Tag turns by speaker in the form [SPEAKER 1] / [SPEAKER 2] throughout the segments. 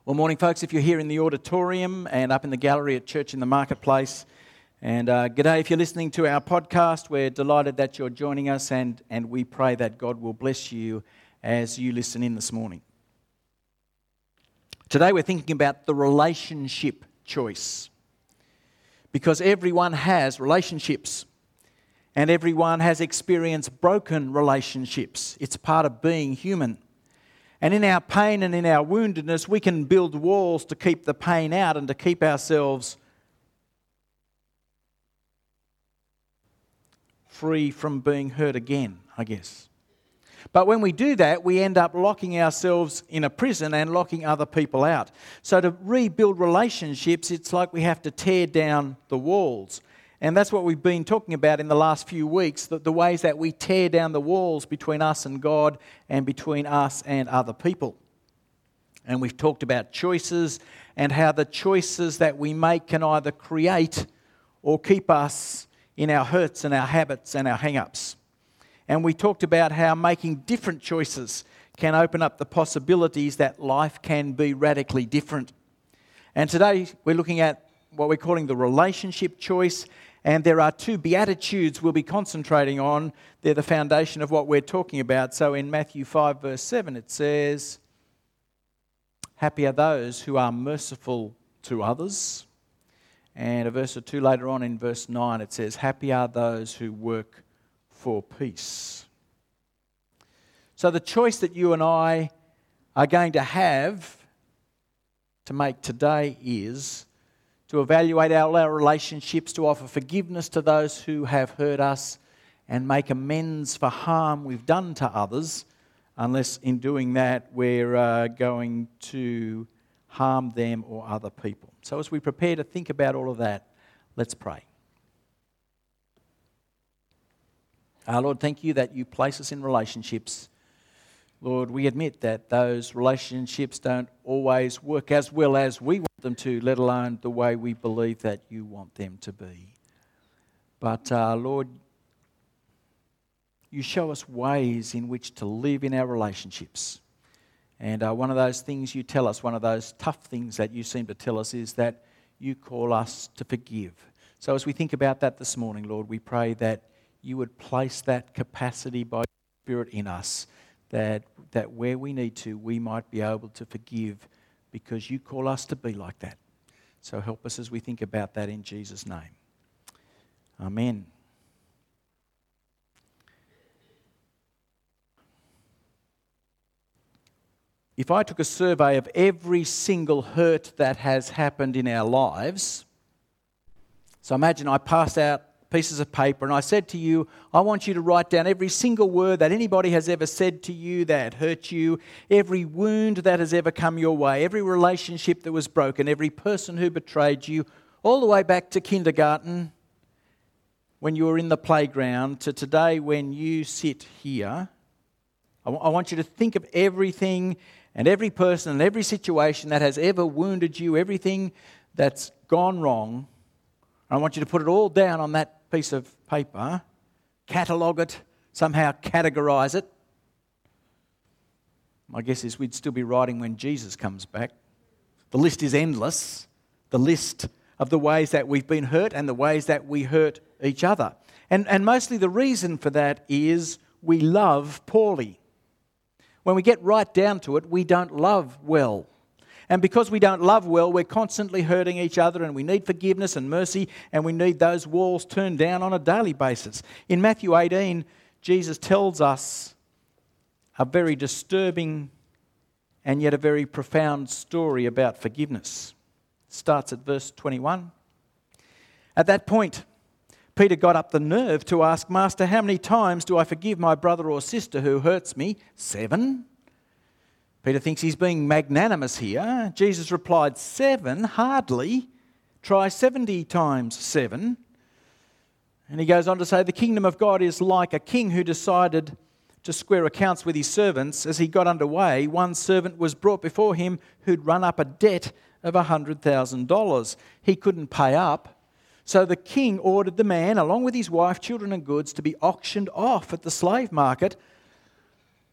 [SPEAKER 1] Well, morning, folks. If you're here in the auditorium and up in the gallery at Church in the Marketplace, and g'day if you're listening to our podcast. We're delighted that you're joining us, and we pray that God will bless you as you listen in this morning. Today we're thinking about the relationship choice, because everyone has relationships, and everyone has experienced broken relationships. It's part of being human. And in our pain and in our woundedness, we can build walls to keep the pain out and to keep ourselves free from being hurt again, I guess. But when we do that, we end up locking ourselves in a prison and locking other people out. So to rebuild relationships, it's like we have to tear down the walls. And that's what we've been talking about in the last few weeks, the ways that we tear down the walls between us and God and between us and other people. And we've talked about choices and how the choices that we make can either create or keep us in our hurts and our habits and our hang-ups. And we talked about how making different choices can open up the possibilities that life can be radically different. And today we're looking at what we're calling the relationship choice. And there are two Beatitudes we'll be concentrating on. They're the foundation of what we're talking about. So in Matthew 5 verse 7 it says, "Happy are those who are merciful to others." And a verse or two later on in verse 9 it says, "Happy are those who work for peace." So the choice that you and I are going to have to make today is to evaluate our relationships, to offer forgiveness to those who have hurt us, and make amends for harm we've done to others, unless in doing that we're going to harm them or other people. So as we prepare to think about all of that, let's pray. Our Lord, thank you that you place us in relationships. Lord, we admit that those relationships don't always work as well as we want them to, let alone the way we believe that you want them to be. But Lord, you show us ways in which to live in our relationships. And one of those things you tell us, one of those tough things that you seem to tell us, is that you call us to forgive. So as we think about that this morning, Lord, we pray that you would place that capacity by your Spirit in us, that where we need to, we might be able to forgive because you call us to be like that. So help us as we think about that in Jesus' name. Amen. If I took a survey of every single hurt that has happened in our lives, so imagine I passed out pieces of paper and I said to you, I want you to write down every single word that anybody has ever said to you that hurt you, every wound that has ever come your way, every relationship that was broken, every person who betrayed you, all the way back to kindergarten when you were in the playground to today when you sit here. I want you to think of everything and every person and every situation that has ever wounded you, everything that's gone wrong. I want you to put it all down on that piece of paper, catalogue it, somehow categorise it. My guess is we'd still be writing when Jesus comes back. The list is endless, the list of the ways that we've been hurt and the ways that we hurt each other. And mostly the reason for that is we love poorly. When we get right down to it, we don't love well. And because we don't love well, we're constantly hurting each other, and we need forgiveness and mercy, and we need those walls turned down on a daily basis. In Matthew 18, Jesus tells us a very disturbing and yet a very profound story about forgiveness. It starts at verse 21. At that point, Peter got up the nerve to ask, "Master, how many times do I forgive my brother or sister who hurts me? 7? Peter thinks he's being magnanimous here. Jesus replied, 7? Hardly. Try 70 times 7. And he goes on to say, the kingdom of God is like a king who decided to square accounts with his servants. As he got underway, one servant was brought before him who'd run up a debt of $100,000. He couldn't pay up. So the king ordered the man, along with his wife, children and goods, to be auctioned off at the slave market.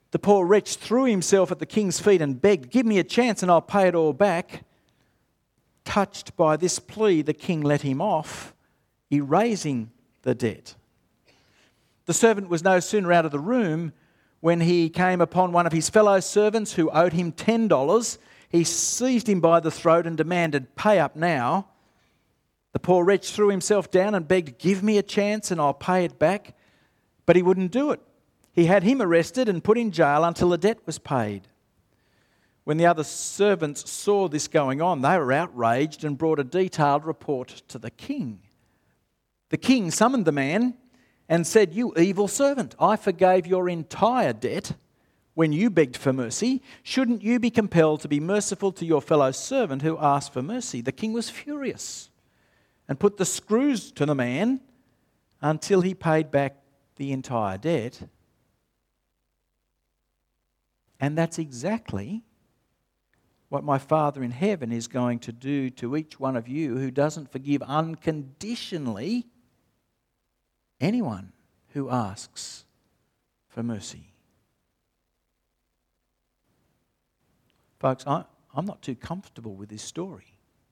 [SPEAKER 1] The poor wretch threw himself at the king's feet and begged, "Give me a chance and I'll pay it all back." Touched by this plea, the king let him off, erasing the debt. The servant was no sooner out of the room when he came upon one of his fellow servants who owed him $10. He seized him by the throat and demanded, "Pay up now." The poor wretch threw himself down and begged, "Give me a chance and I'll pay it back." But he wouldn't do it. He had him arrested and put in jail until the debt was paid. When the other servants saw this going on, they were outraged and brought a detailed report to the king. The king summoned the man and said, "You evil servant, I forgave your entire debt when you begged for mercy. Shouldn't you be compelled to be merciful to your fellow servant who asked for mercy?" The king was furious and put the screws to the man until he paid back the entire debt. And that's exactly what my Father in heaven is going to do to each one of you who doesn't forgive unconditionally anyone who asks for mercy. Folks, I'm not too comfortable with this story.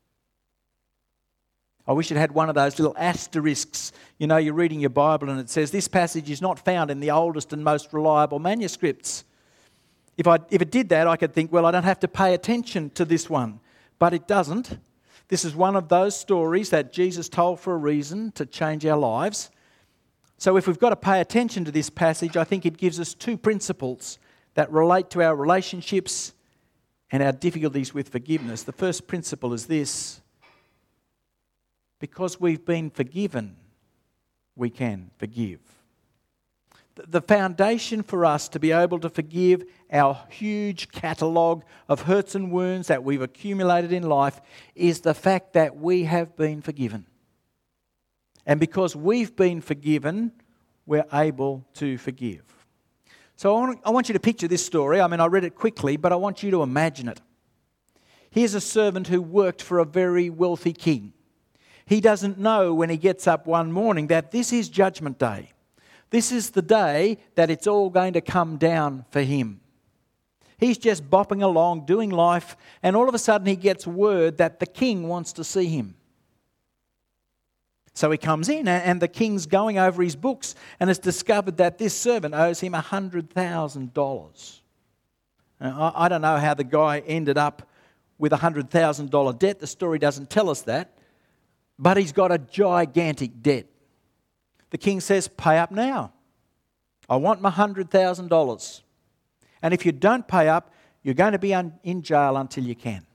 [SPEAKER 1] I wish it had one of those little asterisks. You know, you're reading your Bible and it says, "This passage is not found in the oldest and most reliable manuscripts." If it did that, I could think, well, I don't have to pay attention to this one. But it doesn't. This is one of those stories that Jesus told for a reason, to change our lives. So if we've got to pay attention to this passage, I think it gives us two principles that relate to our relationships and our difficulties with forgiveness. The first principle is this: because we've been forgiven, we can forgive. The foundation for us to be able to forgive our huge catalogue of hurts and wounds that we've accumulated in life is the fact that we have been forgiven. And because we've been forgiven, we're able to forgive. So I want you to picture this story. I mean, I read it quickly, but I want you to imagine it. Here's a servant who worked for a very wealthy king. He doesn't know when he gets up one morning that this is Judgment Day. This is the day that it's all going to come down for him. He's just bopping along, doing life, and all of a sudden he gets word that the king wants to see him. So he comes in, and the king's going over his books and has discovered that this servant owes him $100,000. Now, I don't know how the guy ended up with a $100,000 debt. The story doesn't tell us that. But he's got a gigantic debt. The king says, "Pay up now. I want my $100,000. And if you don't pay up, you're going to be in jail until you can."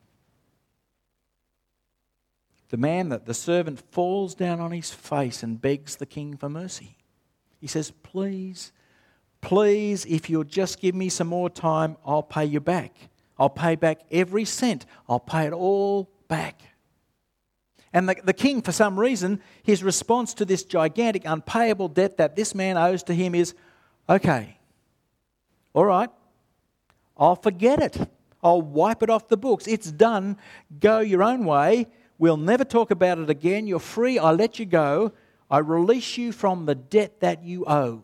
[SPEAKER 1] The servant falls down on his face and begs the king for mercy. He says, "Please, please, if you'll just give me some more time, I'll pay you back. I'll pay back every cent. I'll pay it all back." And the king, for some reason, his response to this gigantic, unpayable debt that this man owes to him is, "Okay, all right, I'll forget it. I'll wipe it off the books. It's done. Go your own way. We'll never talk about it again. You're free. I let you go. I release you from the debt that you owe."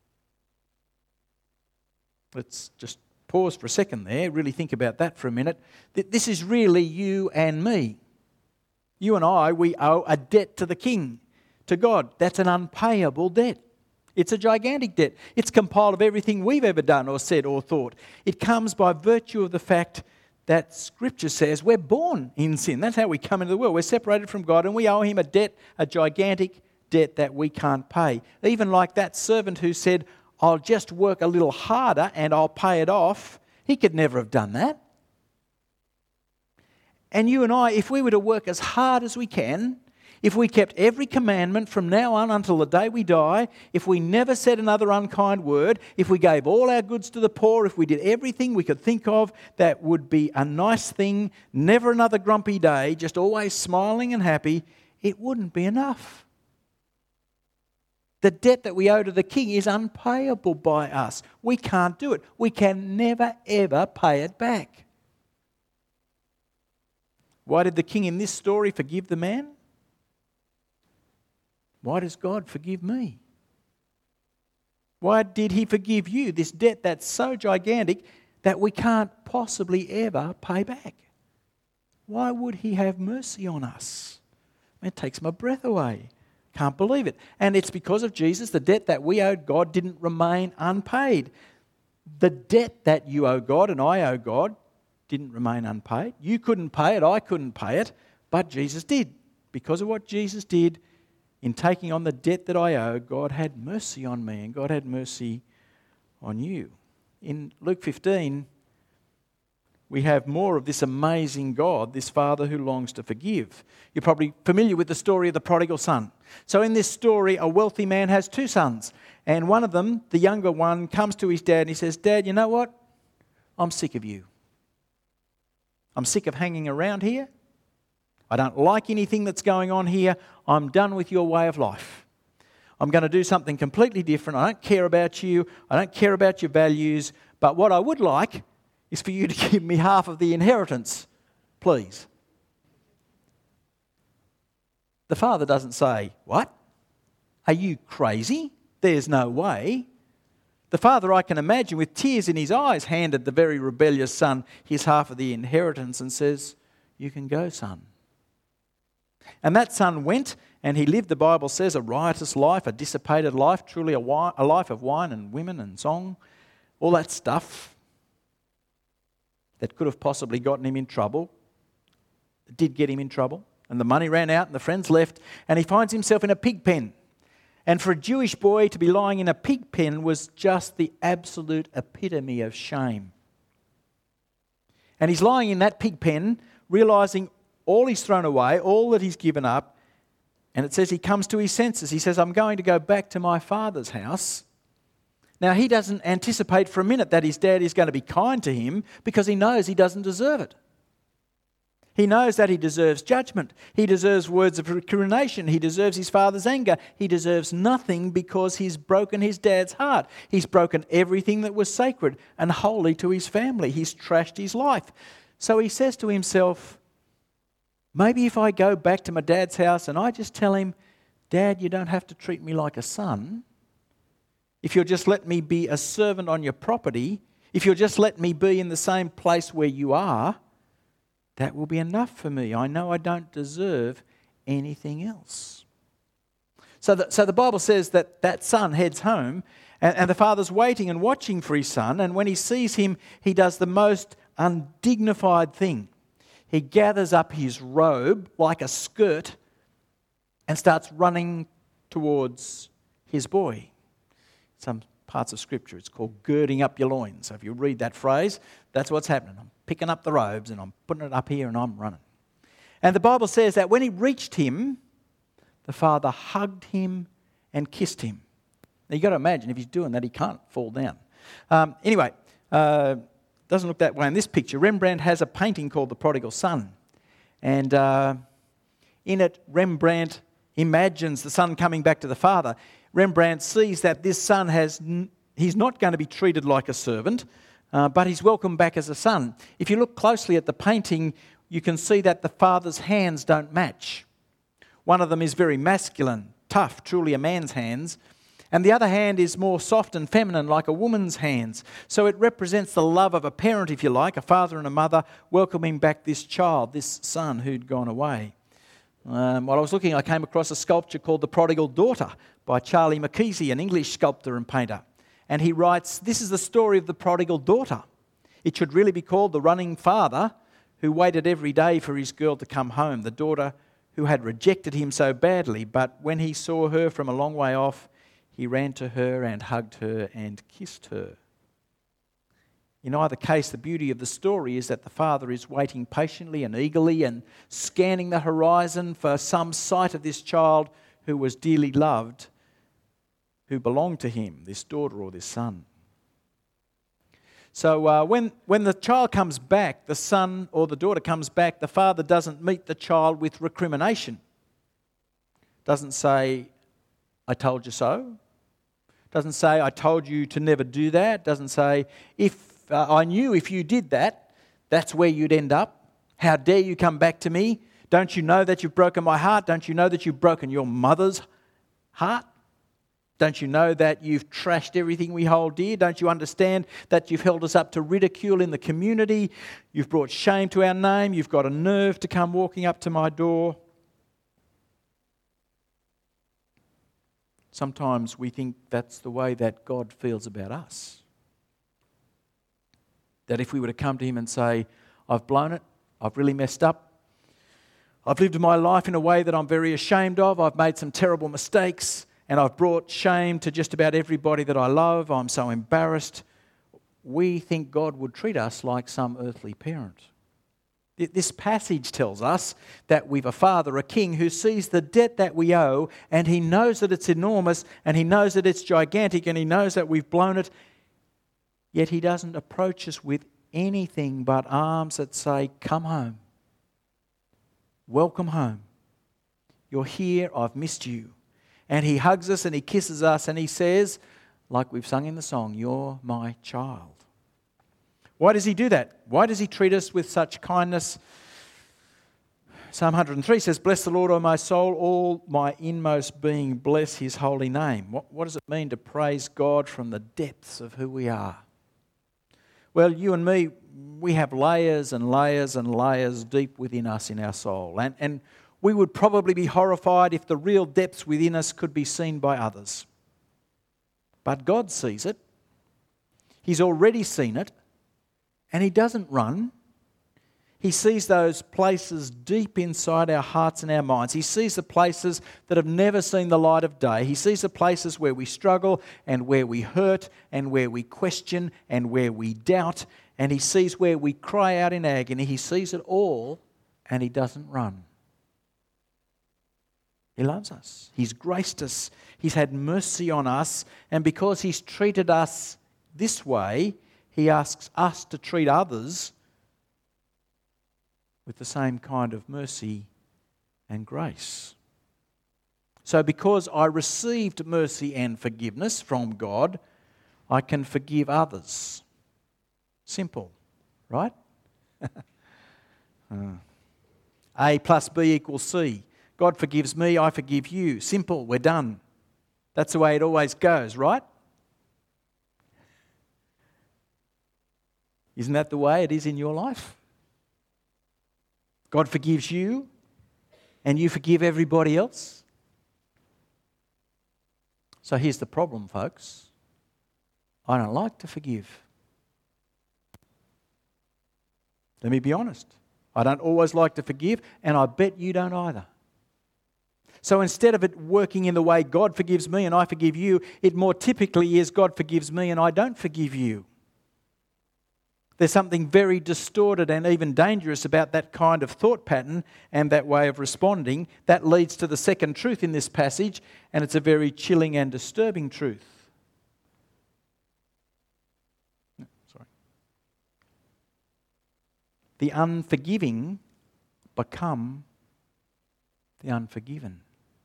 [SPEAKER 1] Let's just pause for a second there. Really think about that for a minute. This is really you and me. You and I, we owe a debt to the king, to God. That's an unpayable debt. It's a gigantic debt. It's compiled of everything we've ever done or said or thought. It comes by virtue of the fact that Scripture says we're born in sin. That's how we come into the world. We're separated from God and we owe him a debt, a gigantic debt that we can't pay. Even like that servant who said, "I'll just work a little harder and I'll pay it off." He could never have done that. And you and I, if we were to work as hard as we can, if we kept every commandment from now on until the day we die, if we never said another unkind word, if we gave all our goods to the poor, if we did everything we could think of that would be a nice thing, never another grumpy day, just always smiling and happy, it wouldn't be enough. The debt that we owe to the king is unpayable by us. We can't do it. We can never, ever pay it back. Why did the king in this story forgive the man? Why does God forgive me? Why did he forgive you this debt that's so gigantic that we can't possibly ever pay back? Why would he have mercy on us? It takes my breath away. Can't believe it. And it's because of Jesus. The debt that we owed God didn't remain unpaid. The debt that you owe God and I owe God didn't remain unpaid. You couldn't pay it, I couldn't pay it, but Jesus did. Because of what Jesus did in taking on the debt that I owe, God had mercy on me and God had mercy on you. In Luke 15, we have more of this amazing God, this Father who longs to forgive. You're probably familiar with the story of the prodigal son. So in this story, a wealthy man has two sons. And one of them, the younger one, comes to his dad and he says, "Dad, you know what? I'm sick of you. I'm sick of hanging around here. I don't like anything that's going on here. I'm done with your way of life. I'm going to do something completely different. I don't care about you. I don't care about your values. But what I would like is for you to give me half of the inheritance, please." The father doesn't say, "What? Are you crazy? There's no way." The father, I can imagine, with tears in his eyes, handed the very rebellious son his half of the inheritance and says, "You can go, son." And that son went and he lived, the Bible says, a riotous life, a dissipated life, truly a life of wine and women and song, all that stuff that could have possibly gotten him in trouble. It did get him in trouble. And the money ran out and the friends left and he finds himself in a pig pen. And for a Jewish boy to be lying in a pig pen was just the absolute epitome of shame. And he's lying in that pig pen, realising all he's thrown away, all that he's given up. And it says he comes to his senses. He says, "I'm going to go back to my father's house." Now, he doesn't anticipate for a minute that his dad is going to be kind to him because he knows he doesn't deserve it. He knows that he deserves judgment. He deserves words of recrimination. He deserves his father's anger. He deserves nothing because he's broken his dad's heart. He's broken everything that was sacred and holy to his family. He's trashed his life. So he says to himself, maybe if I go back to my dad's house and I just tell him, "Dad, you don't have to treat me like a son. If you'll just let me be a servant on your property, if you'll just let me be in the same place where you are, that will be enough for me. I know I don't deserve anything else." So the Bible says that son heads home and the father's waiting and watching for his son. And when he sees him, he does the most undignified thing. He gathers up his robe like a skirt and starts running towards his boy. Some parts of Scripture, it's called girding up your loins. So if you read that phrase, that's what's happening. I'm picking up the robes and I'm putting it up here and I'm running. And the Bible says that when he reached him, the father hugged him and kissed him. Now you've got to imagine if he's doing that, he can't fall down. Doesn't look that way in this picture. Rembrandt has a painting called The Prodigal Son. And in it, Rembrandt imagines the son coming back to the father. Rembrandt sees that this son he's not going to be treated like a servant, but he's welcomed back as a son. If you look closely at the painting, you can see that the father's hands don't match. One of them is very masculine, tough, truly a man's hands, and the other hand is more soft and feminine, like a woman's hands. So it represents the love of a parent, if you like, a father and a mother welcoming back this child, this son who'd gone away. While I was looking, I came across a sculpture called The Prodigal Daughter by Charlie Mackesy, an English sculptor and painter. And he writes, "This is the story of the prodigal daughter. It should really be called the running father who waited every day for his girl to come home, the daughter who had rejected him so badly, but when he saw her from a long way off, he ran to her and hugged her and kissed her." In either case, the beauty of the story is that the father is waiting patiently and eagerly and scanning the horizon for some sight of this child who was dearly loved, who belonged to him, this daughter or this son. So when the child comes back, the son or the daughter comes back, the father doesn't meet the child with recrimination. Doesn't say, "I told you so." Doesn't say, "I told you to never do that." Doesn't say, I knew if you did that, that's where you'd end up. How dare you come back to me? Don't you know that you've broken my heart? Don't you know that you've broken your mother's heart? Don't you know that you've trashed everything we hold dear? Don't you understand that you've held us up to ridicule in the community? You've brought shame to our name. You've got a nerve to come walking up to my door. Sometimes we think that's the way that God feels about us. That if we were to come to him and say, I've blown it, I've really messed up, I've lived my life in a way that I'm very ashamed of, I've made some terrible mistakes, and I've brought shame to just about everybody that I love, I'm so embarrassed, we think God would treat us like some earthly parent. This passage tells us that we've a father, a king, who sees the debt that we owe, and he knows that it's enormous, and he knows that it's gigantic, and he knows that we've blown it, yet he doesn't approach us with anything but arms that say, come home. Welcome home. You're here, I've missed you. And he hugs us and he kisses us and he says, like we've sung in the song, you're my child. Why does he do that? Why does he treat us with such kindness? Psalm 103 says, bless the Lord, O my soul, all my inmost being, bless his holy name. What does it mean to praise God from the depths of who we are? Well, you and me, we have layers and layers and layers deep within us in our soul. And we would probably be horrified if the real depths within us could be seen by others. But God sees it. He's already seen it. And he doesn't run. He sees those places deep inside our hearts and our minds. He sees the places that have never seen the light of day. He sees the places where we struggle and where we hurt and where we question and where we doubt. And he sees where we cry out in agony. He sees it all and he doesn't run. He loves us. He's graced us. He's had mercy on us. And because he's treated us this way, he asks us to treat others with the same kind of mercy and grace. So because I received mercy and forgiveness from God, I can forgive others. Simple, right? A plus B equals C. God forgives me, I forgive you. Simple, we're done. That's the way it always goes, right? Isn't that the way it is in your life? God forgives you and you forgive everybody else. So here's the problem, folks. I don't like to forgive. Let me be honest. I don't always like to forgive, and I bet you don't either. So instead of it working in the way God forgives me and I forgive you, it more typically is God forgives me and I don't forgive you. There's something very distorted and even dangerous about that kind of thought pattern and that way of responding. That leads to the second truth in this passage, and it's a very chilling and disturbing truth. The unforgiving become the unforgiven.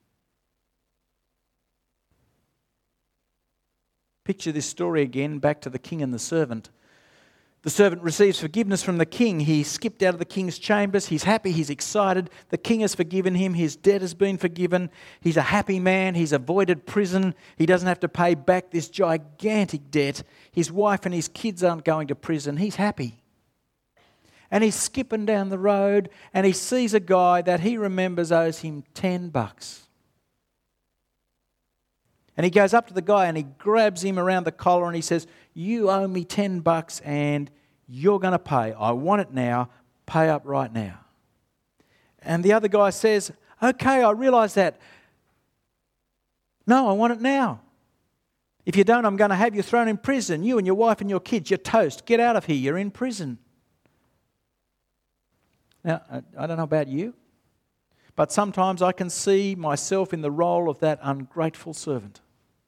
[SPEAKER 1] Picture this story again, back to the king and the servant. The servant receives forgiveness from the king. He skipped out of the king's chambers. He's happy. He's excited. The king has forgiven him. His debt has been forgiven. He's a happy man. He's avoided prison. He doesn't have to pay back this gigantic debt. His wife and his kids aren't going to prison. He's happy. And he's skipping down the road and he sees a guy that he remembers owes him $10. And he goes up to the guy and he grabs him around the collar and he says, you owe me $10 and you're going to pay. I want it now. Pay up right now. And the other guy says, okay, I realise that. No, I want it now. If you don't, I'm going to have you thrown in prison. You and your wife and your kids, you're toast. Get out of here. You're in prison. Now, I don't know about you, but sometimes I can see myself in the role of that ungrateful servant.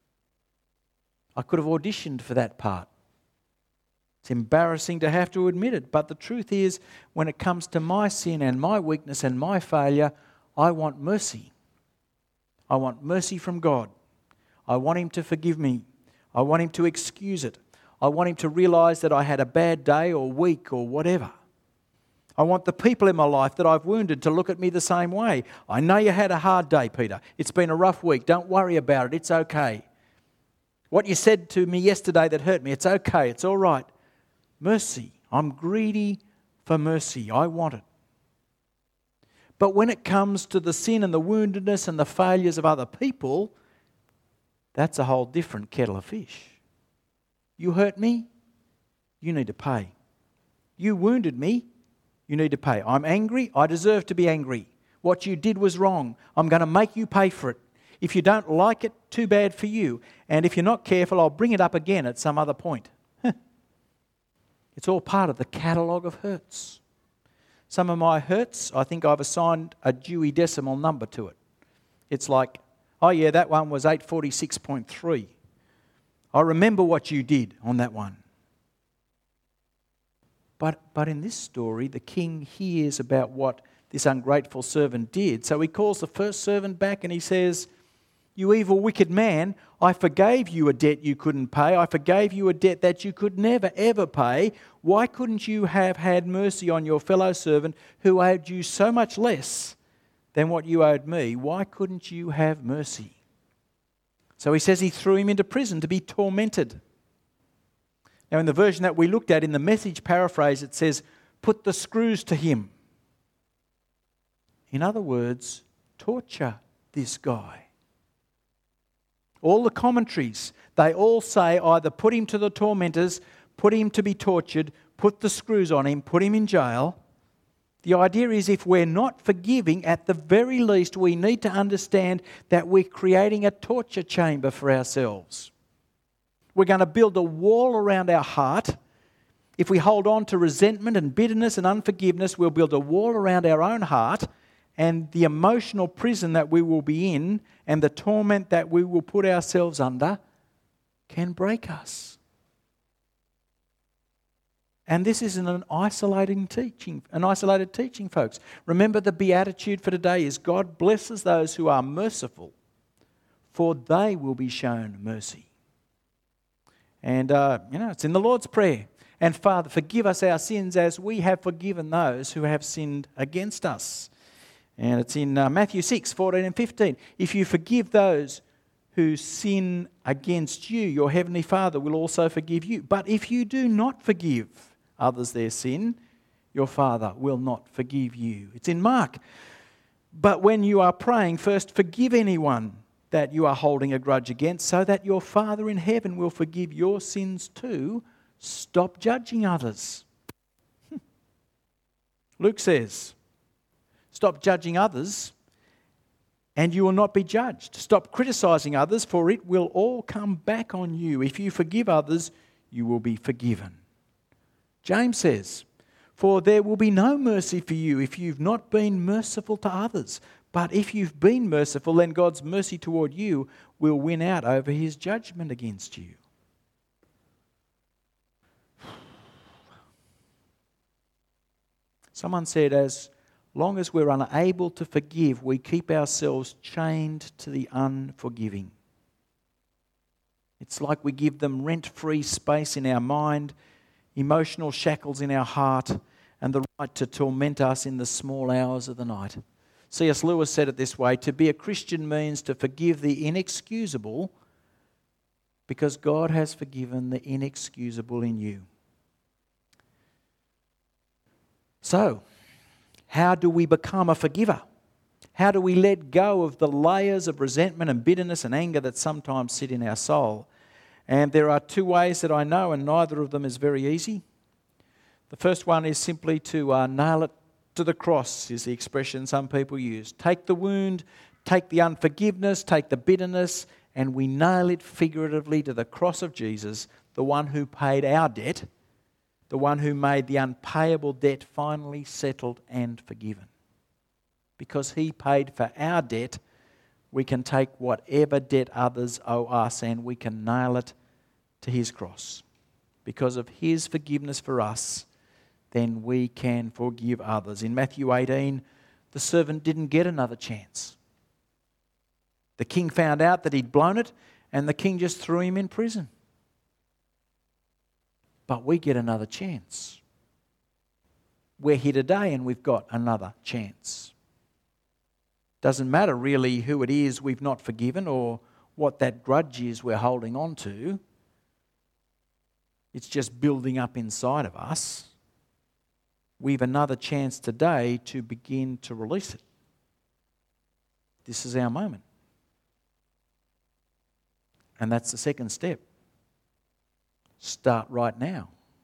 [SPEAKER 1] I could have auditioned for that part. It's embarrassing to have to admit it, but the truth is, when it comes to my sin and my weakness and my failure, I want mercy. I want mercy from God. I want Him to forgive me. I want Him to excuse it. I want Him to realise that I had a bad day or week or whatever. I want the people in my life that I've wounded to look at me the same way. I know you had a hard day, Peter. It's been a rough week. Don't worry about it. It's okay. What you said to me yesterday that hurt me, it's okay, it's all right. Mercy. I'm greedy for mercy. I want it. But when it comes to the sin and the woundedness and the failures of other people, that's a whole different kettle of fish. You hurt me, you need to pay. You wounded me, you need to pay. I'm angry, I deserve to be angry. What you did was wrong. I'm going to make you pay for it. If you don't like it, too bad for you. And if you're not careful, I'll bring it up again at some other point. It's all part of the catalogue of hurts. Some of my hurts, I think I've assigned a Dewey Decimal number to it. It's like, oh yeah, that one was 846.3. I remember what you did on that one. But in this story, the king hears about what this ungrateful servant did. So he calls the first servant back and he says, "You evil, wicked man, I forgave you a debt you couldn't pay. I forgave you a debt that you could never, ever pay. Why couldn't you have had mercy on your fellow servant who owed you so much less than what you owed me? Why couldn't you have mercy?" So he says he threw him into prison to be tormented. Now, in the version that we looked at, in the Message paraphrase, it says, "Put the screws to him." In other words, torture this guy. All the commentaries, they all say either put him to the tormentors, put him to be tortured, put the screws on him, put him in jail. The idea is if we're not forgiving, at the very least we need to understand that we're creating a torture chamber for ourselves. We're going to build a wall around our heart. If we hold on to resentment and bitterness and unforgiveness, we'll build a wall around our own heart, and the emotional prison that we will be in and the torment that we will put ourselves under can break us. And this isn't an isolated teaching, folks. Remember, the beatitude for today is God blesses those who are merciful, for they will be shown mercy. And, it's in the Lord's Prayer. And Father, forgive us our sins as we have forgiven those who have sinned against us. And it's in Matthew 6, 14 and 15. If you forgive those who sin against you, your heavenly Father will also forgive you. But if you do not forgive others their sin, your Father will not forgive you. It's in Mark. But when you are praying, first forgive anyone that you are holding a grudge against, so that your Father in heaven will forgive your sins too. Stop judging others. Luke says, stop judging others and you will not be judged. Stop criticizing others, for it will all come back on you. If you forgive others, you will be forgiven. James says, for there will be no mercy for you if you've not been merciful to others. But if you've been merciful, then God's mercy toward you will win out over his judgment against you. Someone said, as long as we're unable to forgive, we keep ourselves chained to the unforgiving. It's like we give them rent-free space in our mind, emotional shackles in our heart, and the right to torment us in the small hours of the night. C.S. Lewis said it this way: to be a Christian means to forgive the inexcusable because God has forgiven the inexcusable in you. So, how do we become a forgiver? How do we let go of the layers of resentment and bitterness and anger that sometimes sit in our soul? And there are two ways that I know, and neither of them is very easy. The first one is simply to nail it to the cross, is the expression some people use. Take the wound, take the unforgiveness, take the bitterness, and we nail it figuratively to the cross of Jesus, the one who paid our debt, the one who made the unpayable debt finally settled and forgiven. Because he paid for our debt, we can take whatever debt others owe us and we can nail it to his cross. Because of his forgiveness for us, then we can forgive others. In Matthew 18, the servant didn't get another chance. The king found out that he'd blown it, and the king just threw him in prison. But we get another chance. We're here today and we've got another chance. Doesn't matter really who it is we've not forgiven or what that grudge is we're holding on to. It's just building up inside of us. We've another chance today to begin to release it. This is our moment. And that's the second step. Start right now.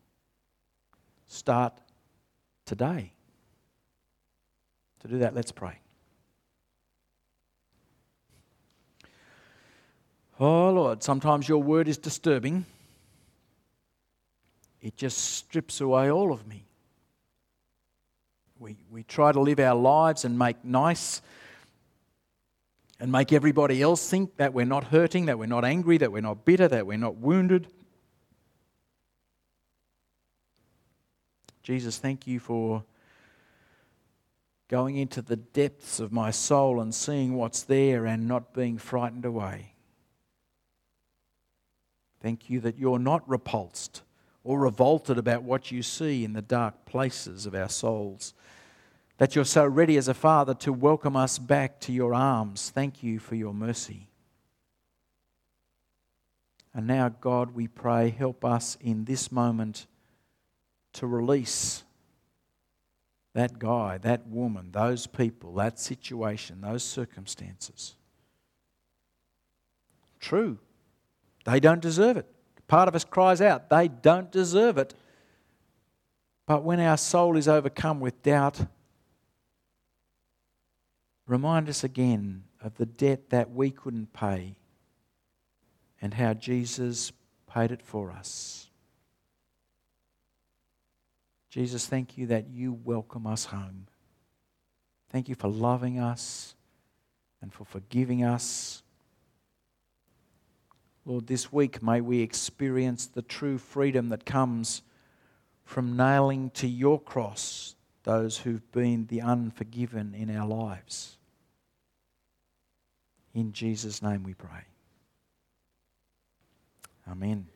[SPEAKER 1] Start today. To do that, let's pray. Oh Lord, sometimes your word is disturbing. It just strips away all of me. We try to live our lives and make nice and make everybody else think that we're not hurting, that we're not angry, that we're not bitter, that we're not wounded. Jesus, thank you for going into the depths of my soul and seeing what's there and not being frightened away. Thank you that you're not repulsed or revolted about what you see in the dark places of our souls. That you're so ready as a father to welcome us back to your arms. Thank you for your mercy. And now, God, we pray, help us in this moment to release that guy, that woman, those people, that situation, those circumstances. True, they don't deserve it. Part of us cries out, they don't deserve it. But when our soul is overcome with doubt, remind us again of the debt that we couldn't pay and how Jesus paid it for us. Jesus, thank you that you welcome us home. Thank you for loving us and for forgiving us. Lord, this week may we experience the true freedom that comes from nailing to your cross those who've been the unforgiven in our lives. In Jesus' name we pray. Amen.